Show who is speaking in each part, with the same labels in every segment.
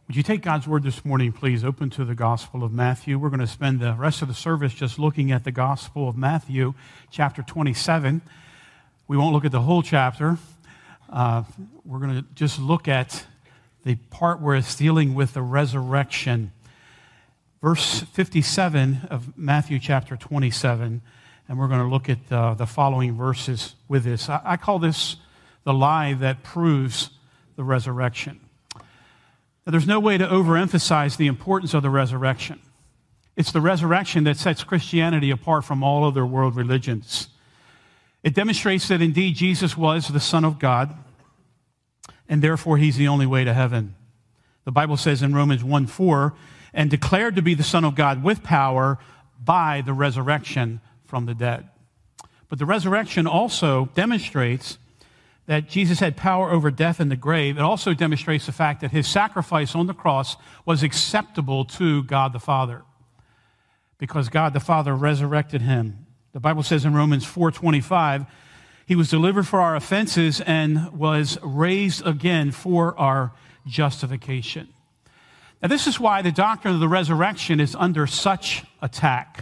Speaker 1: Would you take God's word this morning, please? Open to the Gospel of Matthew. We're going to spend the rest of the service just looking at the Gospel of Matthew, chapter 27. We won't look at the whole chapter. We're going to just look at the part where it's dealing with the resurrection. Verse 57 of Matthew chapter 27, and we're going to look at the following verses with this. I call this the lie that proves the resurrection. There's no way to overemphasize the importance of the resurrection. It's the resurrection that sets Christianity apart from all other world religions. It demonstrates that indeed Jesus was the Son of God, and therefore he's the only way to heaven. The Bible says in Romans 1:4, and declared to be the Son of God with power by the resurrection from the dead. But the resurrection also demonstrates that Jesus had power over death and the grave. It also demonstrates the fact that his sacrifice on the cross was acceptable to God the Father, because God the Father resurrected him. The Bible says in Romans 4:25, he was delivered for our offenses and was raised again for our justification. Now, this is why the doctrine of the resurrection is under such attack.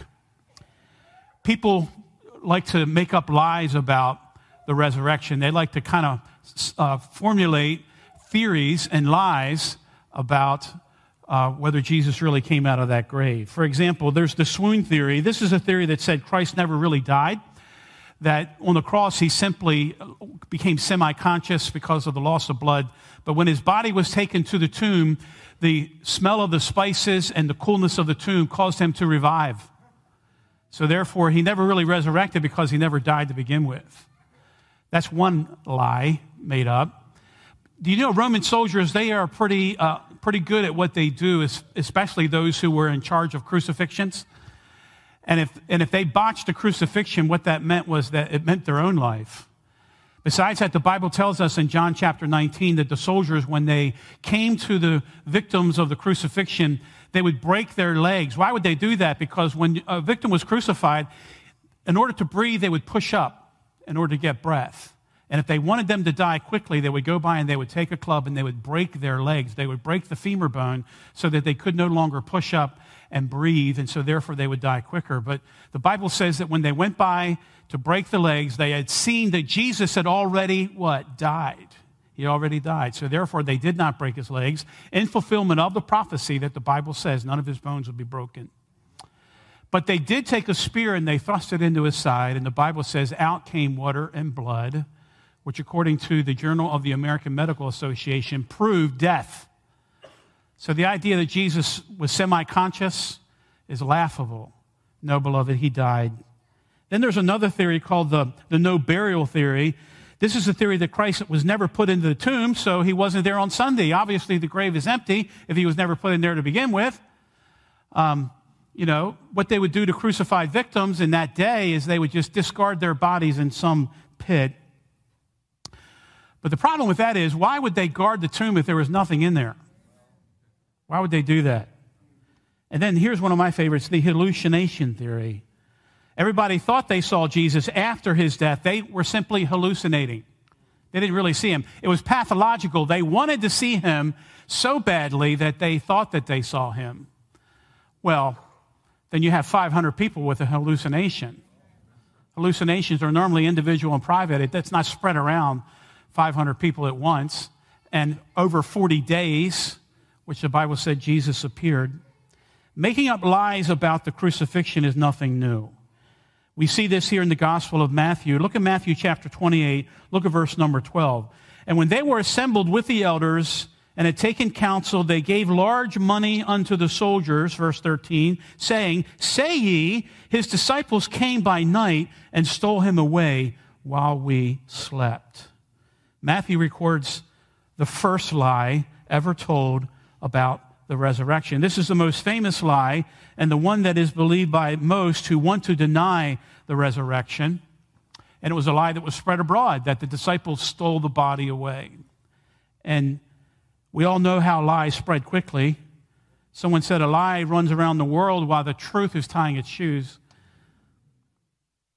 Speaker 1: People like to make up lies about the resurrection. They like to kind of formulate theories and lies about whether Jesus really came out of that grave. For example, there's the swoon theory. This is a theory that said Christ never really died, that on the cross he simply became semi-conscious because of the loss of blood. But when his body was taken to the tomb, the smell of the spices and the coolness of the tomb caused him to revive. So therefore, he never really resurrected because he never died to begin with. That's one lie made up. Do you know Roman soldiers, they are pretty good at what they do, especially those who were in charge of crucifixions. And if they botched a crucifixion, what that meant was that it meant their own life. Besides that, the Bible tells us in John chapter 19 that the soldiers, when they came to the victims of the crucifixion, they would break their legs. Why would they do that? Because when a victim was crucified, in order to breathe, they would push up in order to get breath. And if they wanted them to die quickly, they would go by and they would take a club and they would break their legs. They would break the femur bone so that they could no longer push up and breathe, and so therefore they would die quicker. But the Bible says that when they went by to break the legs, they had seen that Jesus had already, what? Died. He already died. So therefore they did not break his legs in fulfillment of the prophecy that the Bible says none of his bones would be broken. But they did take a spear and they thrust it into his side, and the Bible says out came water and blood, which according to the Journal of the American Medical Association proved death. So the idea that Jesus was semi-conscious is laughable. No, beloved, he died. Then there's another theory called the no burial theory. This is the theory that Christ was never put into the tomb, so he wasn't there on Sunday. Obviously, the grave is empty if he was never put in there to begin with. What they would do to crucified victims in that day is they would just discard their bodies in some pit. But the problem with that is, why would they guard the tomb if there was nothing in there? Why would they do that? And then here's one of my favorites, the hallucination theory. Everybody thought they saw Jesus after his death. They were simply hallucinating. They didn't really see him. It was pathological. They wanted to see him so badly that they thought that they saw him. Well, then you have 500 people with a hallucination. Hallucinations are normally individual and private. That's not spread around 500 people at once. And over 40 days, which the Bible said Jesus appeared. Making up lies about the crucifixion is nothing new. We see this here in the Gospel of Matthew. Look at Matthew chapter 28. Look at verse number 12. And when they were assembled with the elders and had taken counsel, they gave large money unto the soldiers, verse 13, saying, say ye, his disciples came by night and stole him away while we slept. Matthew records the first lie ever told about the resurrection. This is the most famous lie and the one that is believed by most who want to deny the resurrection. And it was a lie that was spread abroad, that the disciples stole the body away. And we all know how lies spread quickly. Someone said a lie runs around the world while the truth is tying its shoes.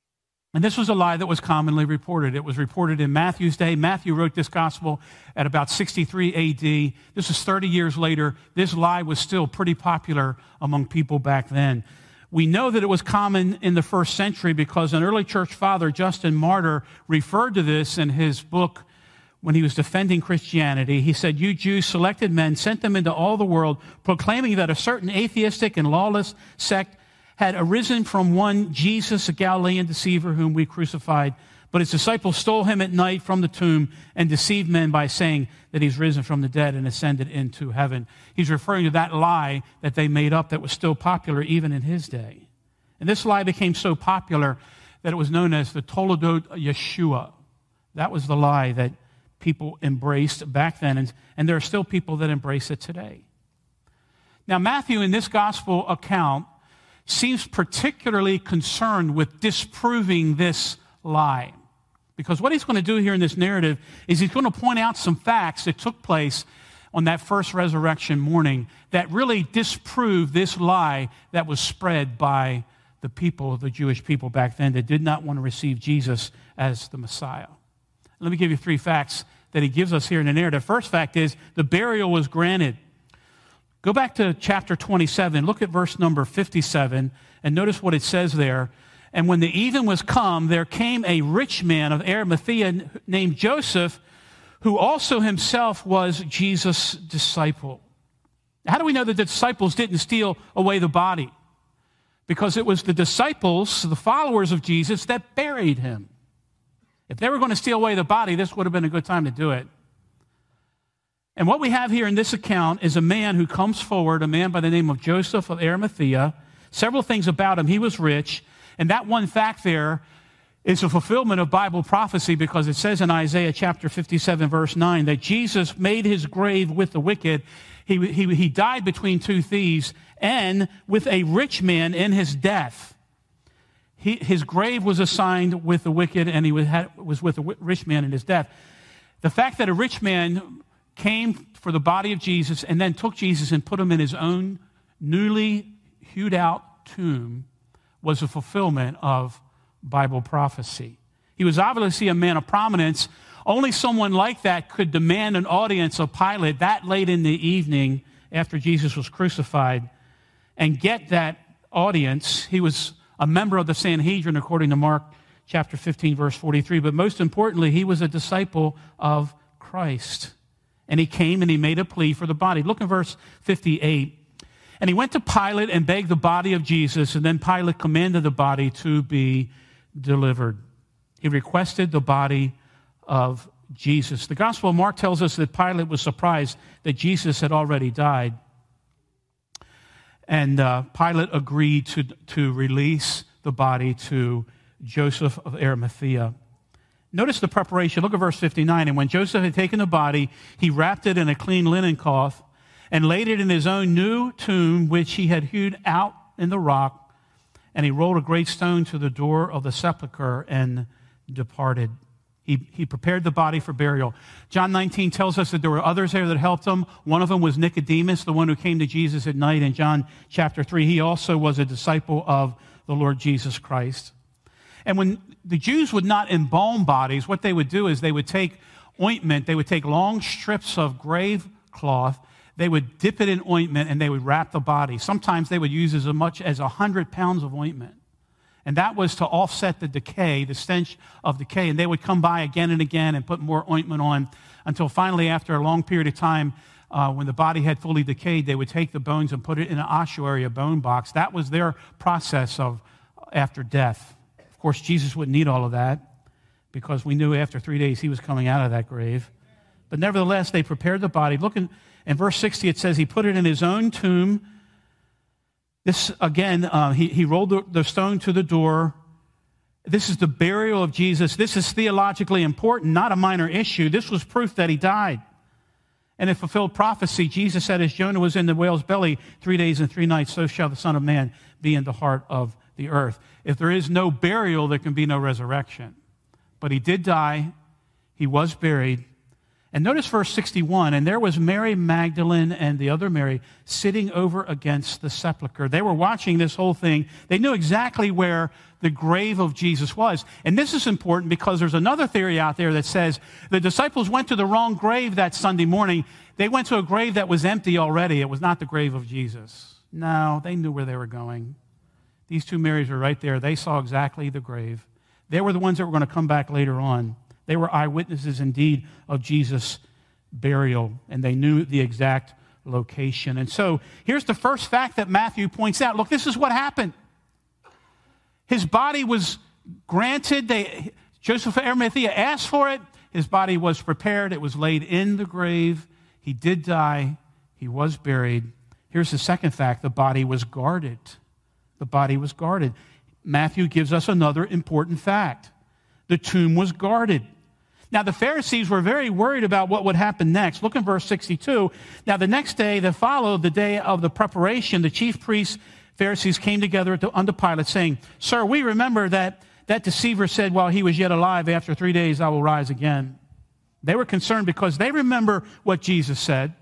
Speaker 1: And this was a lie that was commonly reported. It was reported in Matthew's day. Matthew wrote this gospel at about 63 A.D. This was 30 years later. This lie was still pretty popular among people back then. We know that it was common in the first century because an early church father, Justin Martyr, referred to this in his book when he was defending Christianity. He said, "You Jews selected men, sent them into all the world, proclaiming that a certain atheistic and lawless sect had arisen from one Jesus, a Galilean deceiver whom we crucified. But his disciples stole him at night from the tomb and deceived men by saying that he's risen from the dead and ascended into heaven." He's referring to that lie that they made up that was still popular even in his day. And this lie became so popular that it was known as the Toledot Yeshua. That was the lie that people embraced back then, and there are still people that embrace it today. Now, Matthew, in this gospel account, seems particularly concerned with disproving this lie. Because what he's going to do here in this narrative is he's going to point out some facts that took place on that first resurrection morning that really disprove this lie that was spread by the people, the Jewish people back then that did not want to receive Jesus as the Messiah. Let me give you 3 facts that he gives us here in the narrative. First fact is the burial was granted. Go back to chapter 27, look at verse number 57, and notice what it says there. "And when the even was come, there came a rich man of Arimathea named Joseph, who also himself was Jesus' disciple." How do we know that the disciples didn't steal away the body? Because it was the disciples, the followers of Jesus, that buried him. If they were going to steal away the body, this would have been a good time to do it. And what we have here in this account is a man who comes forward, a man by the name of Joseph of Arimathea. Several things about him. He was rich. And that one fact there is a fulfillment of Bible prophecy because it says in Isaiah chapter 57, verse 9, that Jesus made his grave with the wicked. He died between 2 thieves and with a rich man in his death. His grave was assigned with the wicked, and he was with a rich man in his death. The fact that a rich man came for the body of Jesus and then took Jesus and put him in his own newly hewed out tomb was a fulfillment of Bible prophecy. He was obviously a man of prominence. Only someone like that could demand an audience of Pilate that late in the evening after Jesus was crucified and get that audience. He was a member of the Sanhedrin according to Mark chapter 15, verse 43. But most importantly, he was a disciple of Christ. And he came and he made a plea for the body. Look at verse 58. "And he went to Pilate and begged the body of Jesus, and then Pilate commanded the body to be delivered." He requested the body of Jesus. The Gospel of Mark tells us that Pilate was surprised that Jesus had already died. And Pilate agreed to release the body to Joseph of Arimathea. Notice the preparation. Look at verse 59. "And when Joseph had taken the body, he wrapped it in a clean linen cloth and laid it in his own new tomb, which he had hewed out in the rock. And he rolled a great stone to the door of the sepulchre and departed." He prepared the body for burial. John 19 tells us that there were others there that helped him. One of them was Nicodemus, the one who came to Jesus at night in John chapter 3. He also was a disciple of the Lord Jesus Christ. And when the Jews would not embalm bodies, what they would do is they would take ointment, they would take long strips of grave cloth, they would dip it in ointment, and they would wrap the body. Sometimes they would use as much as 100 pounds of ointment. And that was to offset the decay, the stench of decay. And they would come by again and again and put more ointment on until finally, after a long period of time, when the body had fully decayed, they would take the bones and put it in an ossuary, a bone box. That was their process of after death. Of course, Jesus wouldn't need all of that because we knew after 3 days he was coming out of that grave. But nevertheless, they prepared the body. Look in verse 60, it says he put it in his own tomb. This, again, he rolled the stone to the door. This is the burial of Jesus. This is theologically important, not a minor issue. This was proof that he died. And it fulfilled prophecy. Jesus said, as Jonah was in the whale's belly 3 days and 3 nights, so shall the Son of Man be in the heart of the earth. If there is no burial, there can be no resurrection. But he did die. He was buried. And notice verse 61, "And there was Mary Magdalene and the other Mary sitting over against the sepulchre." They were watching this whole thing. They knew exactly where the grave of Jesus was. And this is important because there's another theory out there that says the disciples went to the wrong grave that Sunday morning. They went to a grave that was empty already. It was not the grave of Jesus. No, they knew where they were going. These two Marys were right there. They saw exactly the grave. They were the ones that were going to come back later on. They were eyewitnesses indeed of Jesus' burial, and they knew the exact location. And so here's the first fact that Matthew points out. Look, this is what happened. His body was granted. Joseph of Arimathea asked for it. His body was prepared. It was laid in the grave. He did die. He was buried. Here's the second fact. The body was guarded. The body was guarded. Matthew gives us another important fact. The tomb was guarded. Now, the Pharisees were very worried about what would happen next. Look in verse 62. Now, the next day that followed, the day of the preparation, the chief priests, Pharisees came together unto Pilate, saying, Sir, we remember that deceiver said while he was yet alive, after 3 days I will rise again. They were concerned because they remember what Jesus said.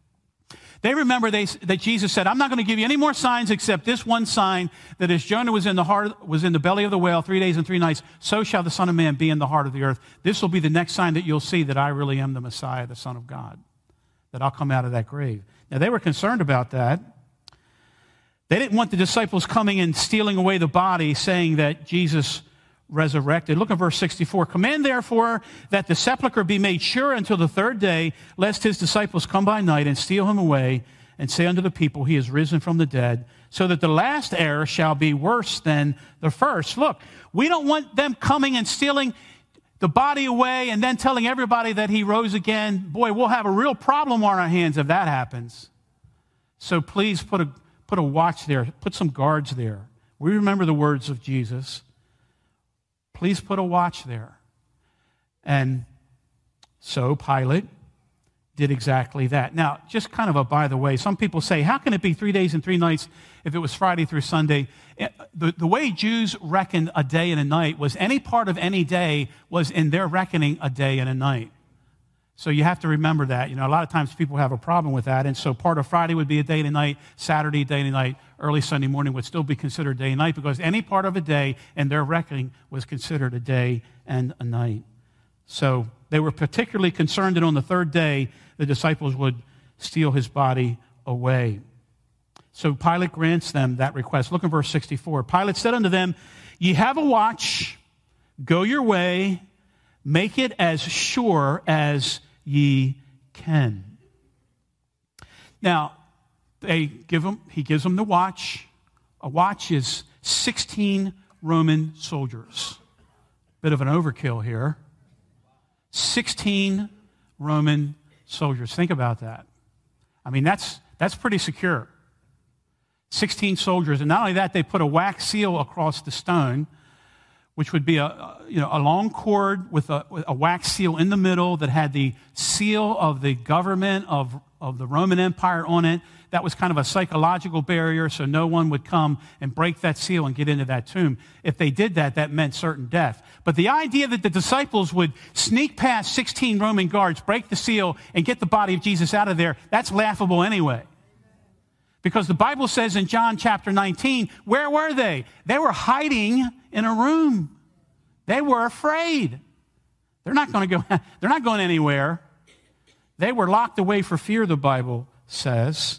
Speaker 1: They remember that Jesus said, I'm not going to give you any more signs except this one sign, that as Jonah was in the belly of the whale 3 days and 3 nights, so shall the Son of Man be in the heart of the earth. This will be the next sign that you'll see that I really am the Messiah, the Son of God, that I'll come out of that grave. Now, they were concerned about that. They didn't want the disciples coming and stealing away the body, saying that Jesus resurrected. Look at verse 64. Command therefore that the sepulchre be made sure until the third day, lest his disciples come by night and steal him away and say unto the people, he is risen from the dead, so that the last error shall be worse than the first. Look, we don't want them coming and stealing the body away and then telling everybody that he rose again. Boy, we'll have a real problem on our hands if that happens. So please put a watch there, put some guards there. We remember the words of Jesus. Please put a watch there. And so Pilate did exactly that. Now, just kind of a by the way, some people say, how can it be 3 days and 3 nights if it was Friday through Sunday? The way Jews reckoned a day and a night was any part of any day was in their reckoning a day and a night. So you have to remember that. You know, a lot of times people have a problem with that. And so part of Friday would be a day and a night, Saturday, day and a night, early Sunday morning would still be considered day and night because any part of a day in their reckoning was considered a day and a night. So they were particularly concerned that on the third day, the disciples would steal his body away. So Pilate grants them that request. Look at verse 64. Pilate said unto them, Ye have a watch, go your way, make it as sure as ye can. Now, he gives them the watch. A watch is 16 Roman soldiers. Bit of an overkill here. 16 Roman soldiers. Think about that. I mean, that's pretty secure. 16 soldiers. And not only that, they put a wax seal across the stone, which would be a long cord with a wax seal in the middle that had the seal of the government of the Roman Empire on it. That was kind of a psychological barrier, so no one would come and break that seal and get into that tomb. If they did that, that meant certain death. But the idea that the disciples would sneak past 16 Roman guards, break the seal, and get the body of Jesus out of there, that's laughable anyway. Because the Bible says in John chapter 19, where were they? They were hiding in a room. They were afraid. They're not going anywhere. They were locked away for fear, the Bible says.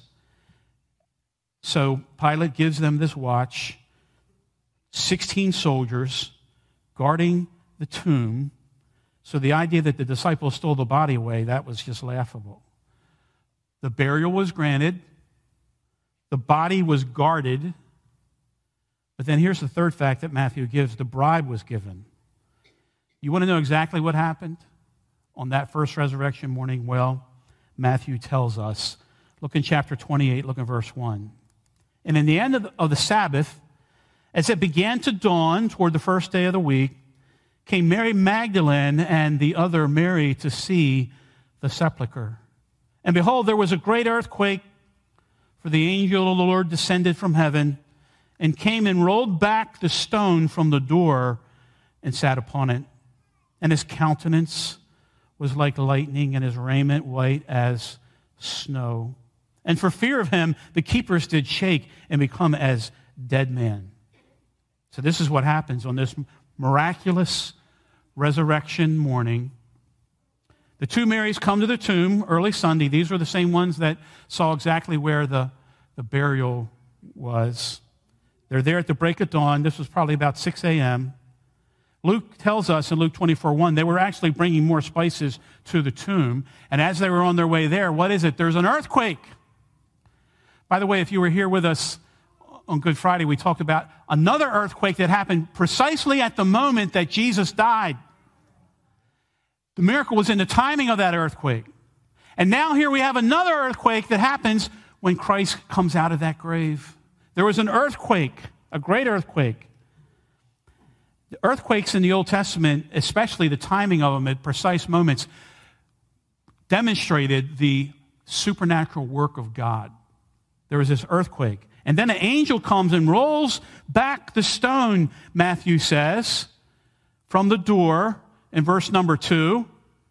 Speaker 1: So Pilate gives them this watch, 16 soldiers guarding the tomb. So the idea that the disciples stole the body away, that was just laughable. The burial was granted. The body was guarded. But then here's the third fact that Matthew gives. The bribe was given. You want to know exactly what happened on that first resurrection morning? Well, Matthew tells us. Look in chapter 28, look in verse 1. And in the end of the Sabbath, as it began to dawn toward the first day of the week, came Mary Magdalene and the other Mary to see the sepulchre. And behold, there was a great earthquake, for the angel of the Lord descended from heaven and came and rolled back the stone from the door and sat upon it. And his countenance was like lightning, and his raiment white as snow. And for fear of him, the keepers did shake and become as dead men. So this is what happens on this miraculous resurrection morning. The two Marys come to the tomb early Sunday. These were the same ones that saw exactly where the burial was. They're there at the break of dawn. This was probably about 6 a.m. Luke tells us in Luke 24:1, they were actually bringing more spices to the tomb. And as they were on their way there, what is it? There's an earthquake. By the way, if you were here with us on Good Friday, we talked about another earthquake that happened precisely at the moment that Jesus died. The miracle was in the timing of that earthquake. And now here we have another earthquake that happens when Christ comes out of that grave. There was an earthquake, a great earthquake. The earthquakes in the Old Testament, especially the timing of them at precise moments, demonstrated the supernatural work of God. There was this earthquake. And then an angel comes and rolls back the stone, Matthew says, from the door in verse number 2.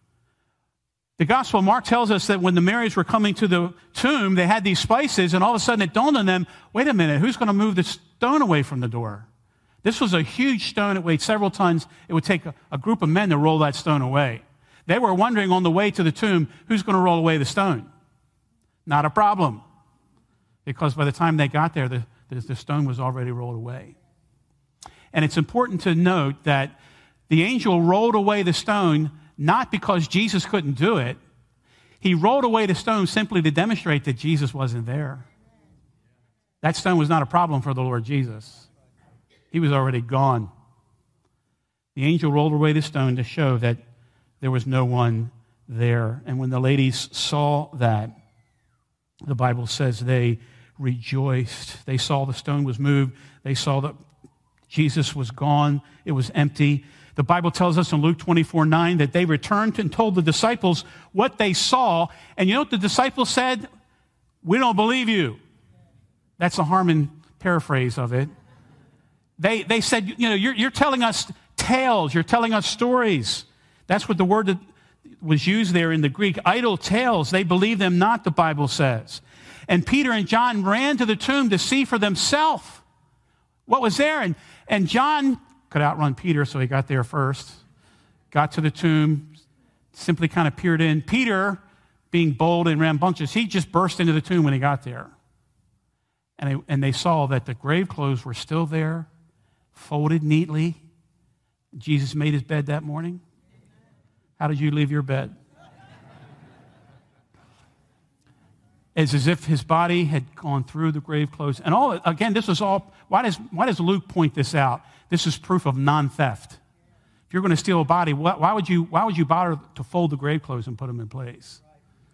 Speaker 1: The Gospel of Mark tells us that when the Marys were coming to the tomb, they had these spices, and all of a sudden it dawned on them, wait a minute, who's going to move the stone away from the door? This was a huge stone. It weighed several tons. It would take a group of men to roll that stone away. They were wondering on the way to the tomb, who's going to roll away the stone? Not a problem. Because by the time they got there, the stone was already rolled away. And it's important to note that the angel rolled away the stone not because Jesus couldn't do it. He rolled away the stone simply to demonstrate that Jesus wasn't there. That stone was not a problem for the Lord Jesus. He was already gone. The angel rolled away the stone to show that there was no one there. And when the ladies saw that, the Bible says they rejoiced. They saw the stone was moved. They saw that Jesus was gone. It was empty. The Bible tells us in Luke 24:9 that they returned and told the disciples what they saw. And you know what the disciples said? We don't believe you. That's a Harmon paraphrase of it. They said, you know, you're telling us tales. You're telling us stories. That's what the word that was used there in the Greek, idle tales. They believe them not, the Bible says. And Peter and John ran to the tomb to see for themselves what was there. And John could outrun Peter, so he got there first, got to the tomb, simply kind of peered in. Peter, being bold and rambunctious, he just burst into the tomb when he got there. And they saw that the grave clothes were still there, folded neatly. Jesus made his bed that morning. How did you leave your bed? It's as if his body had gone through the grave clothes. And all, again, this was all, why does Luke point this out? This is proof of non-theft. If you're going to steal a body, why would you bother to fold the grave clothes and put them in place?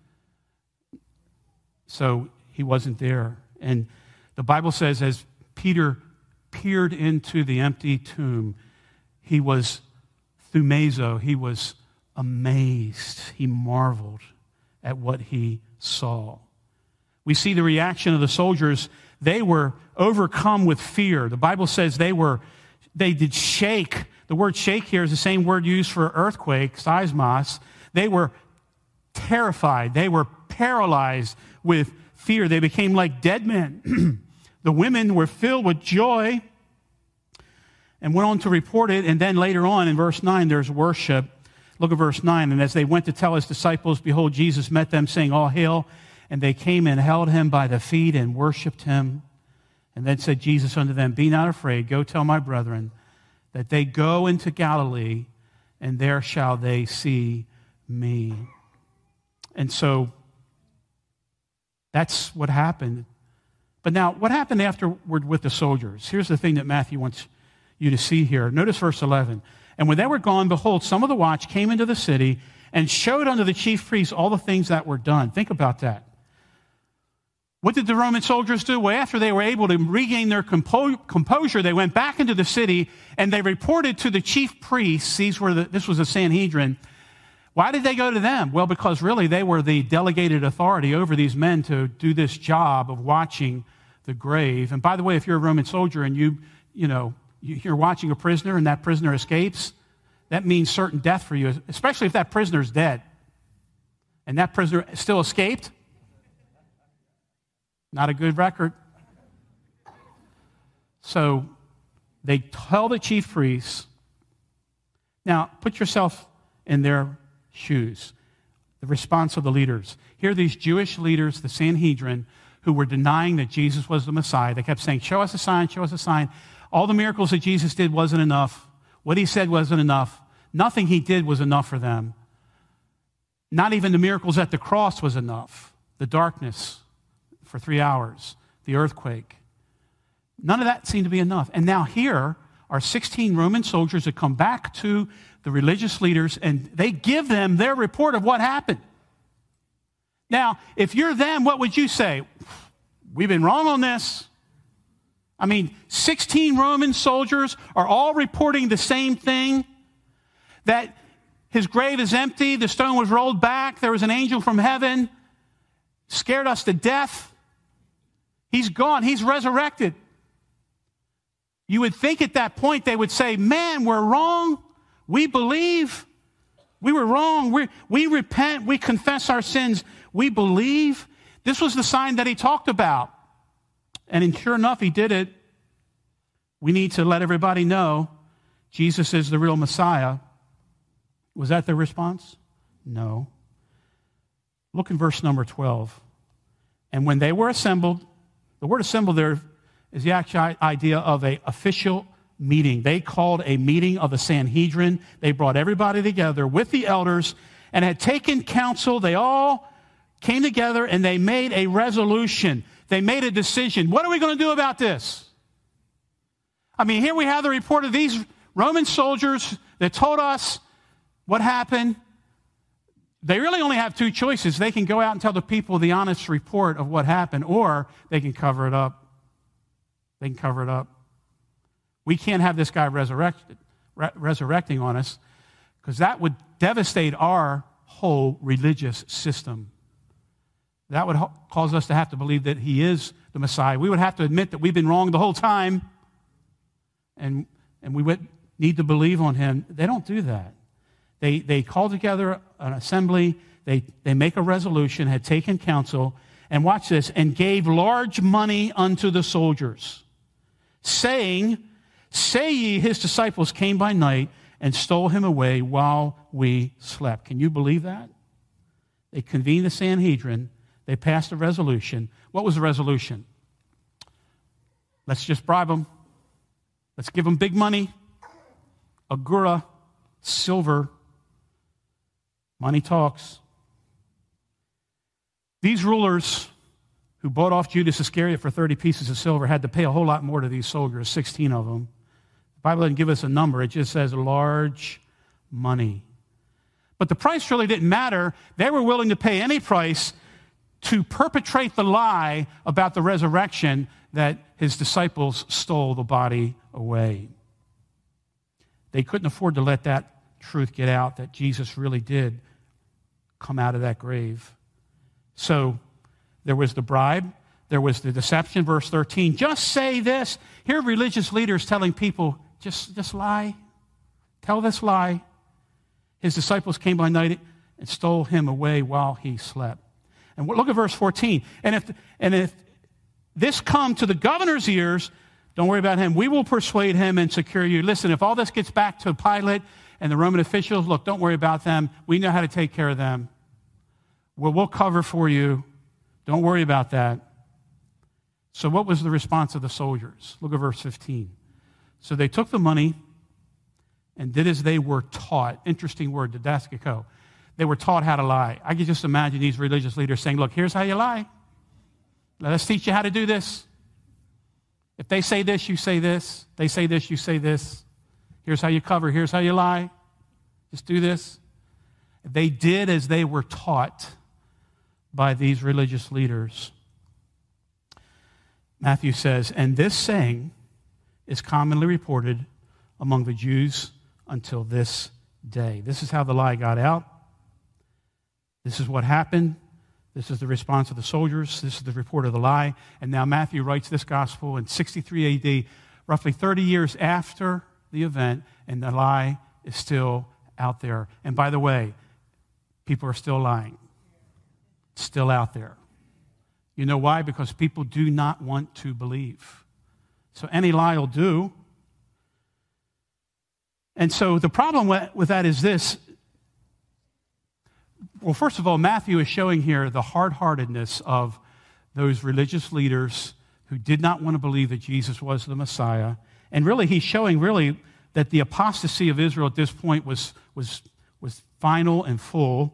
Speaker 1: So he wasn't there. And the Bible says as Peter peered into the empty tomb, he was thumazo, he was amazed. He marveled at what he saw. We see the reaction of the soldiers. They were overcome with fear. The Bible says they did shake. The word shake here is the same word used for earthquake, seismos. They were terrified. They were paralyzed with fear. They became like dead men. The women were filled with joy and went on to report it. And then later on in verse 9, there's worship. Look at verse 9. And as they went to tell his disciples, behold, Jesus met them, saying, all hail. And they came and held him by the feet and worshiped him. And then said Jesus unto them, be not afraid. Go tell my brethren that they go into Galilee, and there shall they see me. And so that's what happened. But now, what happened afterward with the soldiers? Here's the thing that Matthew wants you to see here. Notice verse 11. And when they were gone, behold, some of the watch came into the city and showed unto the chief priests all the things that were done. Think about that. What did the Roman soldiers do? Well, after they were able to regain their composure, they went back into the city and they reported to the chief priests. This was a Sanhedrin. Why did they go to them? Well, because really they were the delegated authority over these men to do this job of watching the grave. And by the way, if you're a Roman soldier and you're watching a prisoner and that prisoner escapes, that means certain death for you, especially if that prisoner's dead and that prisoner still escaped. Not a good record. So They tell the chief priests. Now, put yourself in their shoes. The response of the leaders. Here are these Jewish leaders, the Sanhedrin, who were denying that Jesus was the Messiah. They kept saying, show us a sign, show us a sign. All the miracles that Jesus did wasn't enough. What he said wasn't enough. Nothing he did was enough for them. Not even the miracles at the cross was enough. The darkness for 3 hours, the earthquake. None of that seemed to be enough. And now here are 16 Roman soldiers that come back to the religious leaders, and they give them their report of what happened. Now, if you're them, what would you say? We've been wrong on this. I mean, 16 Roman soldiers are all reporting the same thing, that his grave is empty, the stone was rolled back, there was an angel from heaven, scared us to death. He's gone, he's resurrected. You would think at that point they would say, man, we're wrong. We believe. We were wrong. We repent. We confess our sins. We believe. This was the sign that he talked about. And sure enough, he did it. We need to let everybody know Jesus is the real Messiah. Was that their response? No. Look in verse number 12. And when they were assembled, the word assembled there is the actual idea of an official meeting. They called a meeting of the Sanhedrin. They brought everybody together with the elders and had taken counsel. They all came together and they made a resolution. They made a decision. What are we going to do about this? I mean, here we have the report of these Roman soldiers that told us what happened. They really only have two choices. They can go out and tell the people the honest report of what happened, or they can cover it up. They can cover it up. We can't have this guy resurrecting on us, because that would devastate our whole religious system. That would cause us to have to believe that he is the Messiah. We would have to admit that we've been wrong the whole time, and we would need to believe on him. They don't do that. They call together an assembly. They make a resolution, had taken counsel, and watch this, and gave large money unto the soldiers, saying, say ye, his disciples came by night and stole him away while we slept. Can you believe that? They convened the Sanhedrin. They passed a resolution. What was the resolution? Let's just bribe them. Let's give them big money, agura, silver. Money talks. These rulers who bought off Judas Iscariot for 30 pieces of silver had to pay a whole lot more to these soldiers, 16 of them. The Bible doesn't give us a number. It just says large money. But the price really didn't matter. They were willing to pay any price to perpetrate the lie about the resurrection, that his disciples stole the body away. They couldn't afford to let that truth get out, that Jesus really did come out of that grave. So there was the bribe, there was the deception, verse 13. Just say this. Here are religious leaders telling people, just lie. Tell this lie. His disciples came by night and stole him away while he slept. And look at verse 14. And if this come to the governor's ears, don't worry about him. We will persuade him and secure you. Listen, if all this gets back to Pilate and the Roman officials, look, don't worry about them. We know how to take care of them. We'll cover for you. Don't worry about that. So what was the response of the soldiers? Look at verse 15. So they took the money and did as they were taught. Interesting word, didaskiko. They were taught how to lie. I can just imagine these religious leaders saying, look, here's how you lie. Let us teach you how to do this. If they say this, you say this. They say this, you say this. Here's how you cover. Here's how you lie. Just do this. They did as they were taught by these religious leaders. Matthew says, and this saying is commonly reported among the Jews until this day. This is how the lie got out. This is what happened. This is the response of the soldiers. This is the report of the lie. And now Matthew writes this gospel in 63 AD, roughly 30 years after the event, and the lie is still out there. And by the way, people are still lying. It's still out there. You know why? Because people do not want to believe. So any lie will do. And so the problem with that is this. Well, first of all, Matthew is showing here the hard-heartedness of those religious leaders who did not want to believe that Jesus was the Messiah. And really, he's showing really that the apostasy of Israel at this point was final and full.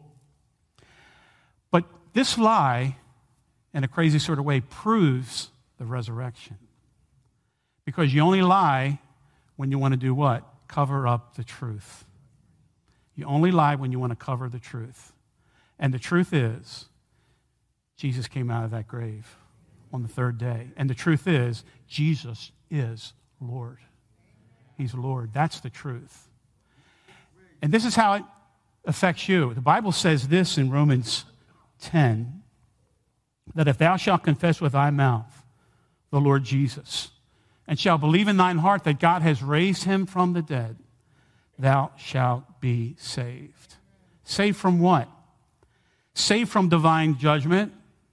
Speaker 1: But this lie, in a crazy sort of way, proves the resurrection. Because you only lie when you want to do what? Cover up the truth. You only lie when you want to cover the truth. And the truth is, Jesus came out of that grave on the third day. And the truth is, Jesus is Lord. He's Lord. That's the truth. And this is how it affects you. The Bible says this in Romans 10, that if thou shalt confess with thy mouth the Lord Jesus, and shalt believe in thine heart that God has raised him from the dead, thou shalt be saved. Saved from what? Saved from divine judgment,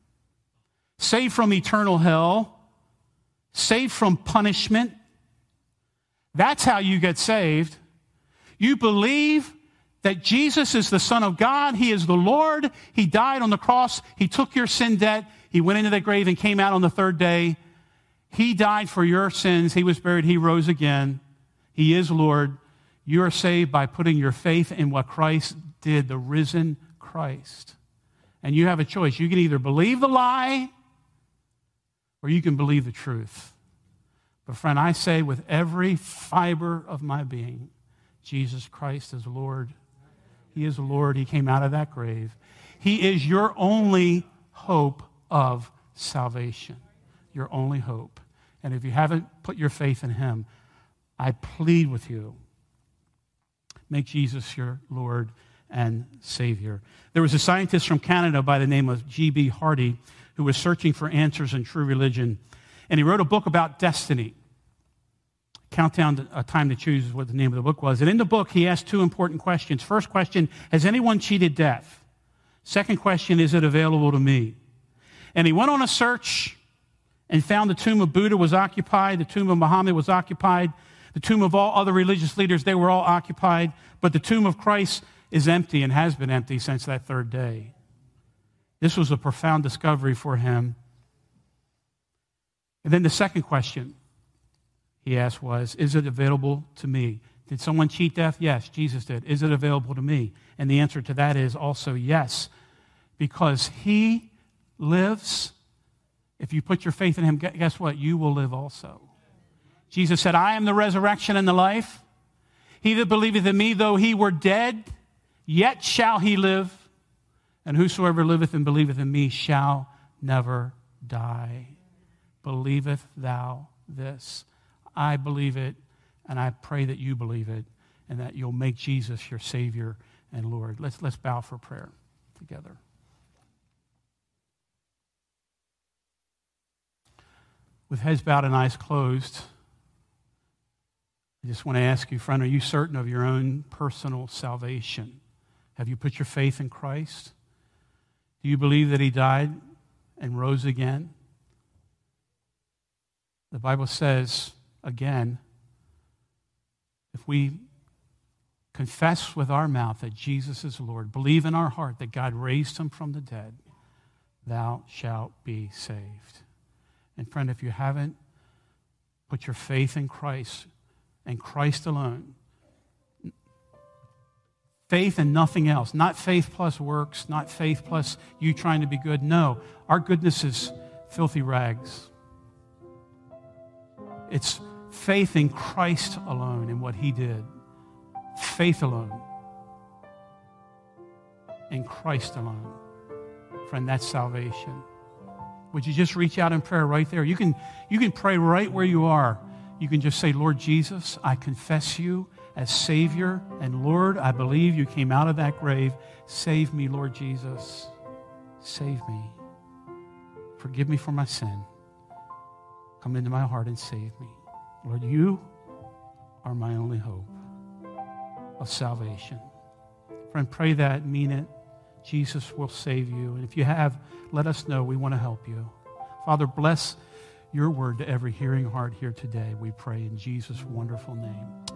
Speaker 1: saved from eternal hell, saved from punishment. That's how you get saved. You believe that Jesus is the Son of God. He is the Lord. He died on the cross. He took your sin debt. He went into the grave and came out on the third day. He died for your sins. He was buried. He rose again. He is Lord. You are saved by putting your faith in what Christ did, the risen Christ. And you have a choice. You can either believe the lie or you can believe the truth. But friend, I say with every fiber of my being, Jesus Christ is Lord. He is Lord. He came out of that grave. He is your only hope of salvation. Your only hope. And if you haven't put your faith in him, I plead with you, make Jesus your Lord and Savior. There was a scientist from Canada by the name of G.B. Hardy who was searching for answers in true religion. And he wrote a book about destiny. Countdown, A Time to Choose is what the name of the book was. And in the book, he asked two important questions. First question, has anyone cheated death? Second question, is it available to me? And he went on a search and found the tomb of Buddha was occupied, the tomb of Muhammad was occupied, the tomb of all other religious leaders, they were all occupied, but the tomb of Christ is empty and has been empty since that third day. This was a profound discovery for him. And then the second question he asked was, is it available to me? Did someone cheat death? Yes, Jesus did. Is it available to me? And the answer to that is also yes, because he lives. If you put your faith in him, guess what? You will live also. Jesus said, I am the resurrection and the life. He that believeth in me, though he were dead, yet shall he live. And whosoever liveth and believeth in me shall never die. Believeth thou this? I believe it, and I pray that you believe it, and that you'll make Jesus your Savior and Lord. Let's bow for prayer together. With heads bowed and eyes closed, I just want to ask you, friend, are you certain of your own personal salvation? Have you put your faith in Christ? Do you believe that he died and rose again? The Bible says, again, if we confess with our mouth that Jesus is Lord, believe in our heart that God raised him from the dead, thou shalt be saved. And friend, if you haven't put your faith in Christ and Christ alone, faith and nothing else, not faith plus works, not faith plus you trying to be good. No, our goodness is filthy rags. It's faith in Christ alone and what he did. Faith alone. In Christ alone. Friend, that's salvation. Would you just reach out in prayer right there? You can pray right where you are. You can just say, Lord Jesus, I confess you as Savior, and Lord, I believe you came out of that grave. Save me, Lord Jesus. Save me. Forgive me for my sin. Come into my heart and save me. Lord, you are my only hope of salvation. Friend, pray that, mean it. Jesus will save you. And if you have, let us know. We want to help you. Father, bless your word to every hearing heart here today. We pray in Jesus' wonderful name.